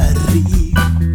skåneri.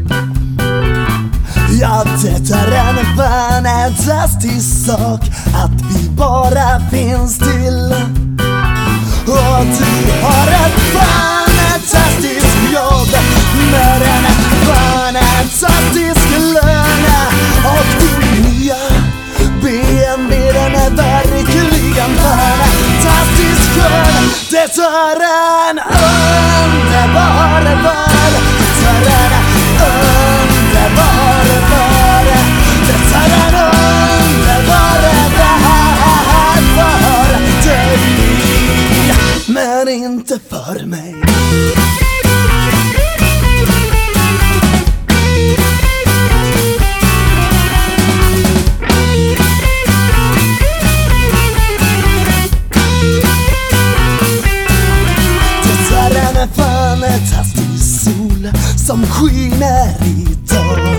Ja, det är en fantastisk sak att vi bara finns till. Och du har ett fantastiskt jobb med en fantastisk lön. Och din nya BMW, den är verkligen fantastisk skön. Det är en underbar värld. Det är en underbar värld. Det är en underbar värld för dig, men inte för mig. Fantastisk sol som skiner idag.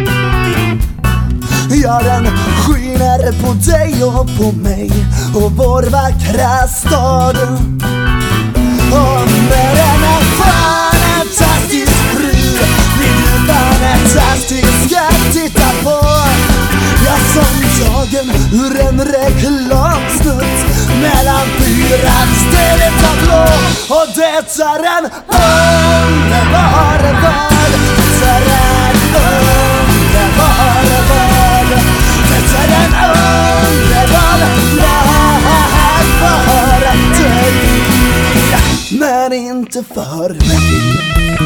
Ja, den skiner på dig och på mig och vår vackra stad. Och med en fantastisk brud blir du fantastisk att titta på. Ja, som dagen ur en reklamsnutt mellan fyrans TV-tablå. Och det är en underbar värld. Det är en underbar värld. Det är en underbar värld för dig, men inte för mig.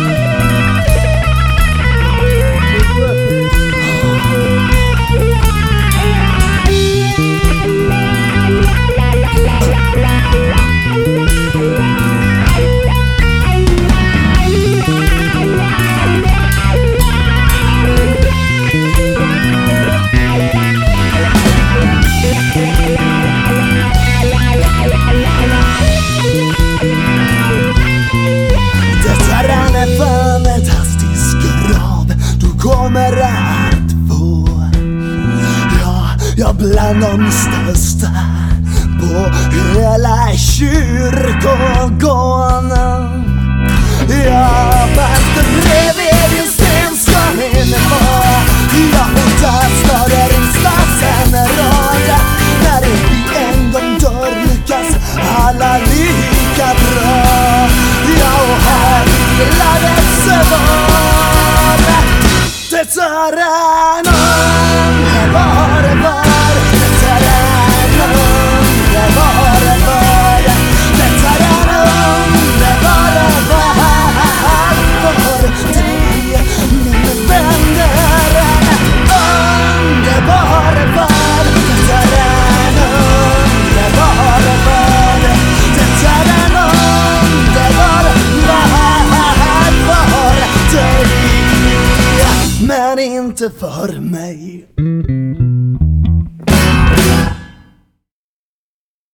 Fantastisk grav du kommer att få. Ja, bland de största på hela kyrkogården. Ja, fast bredvid din sten ska min vara. Ja, och där står det riksdags en rad. När vi en gång dör lyckas alla lika bra. Ja, och här vilar det vara. Det är en underbar värld. Det är en underbar värld. Det är en underbar värld för dig, min vän. Det är en underbar värld. Det är en underbar värld. Det är en underbar värld för dig, men inte för mig.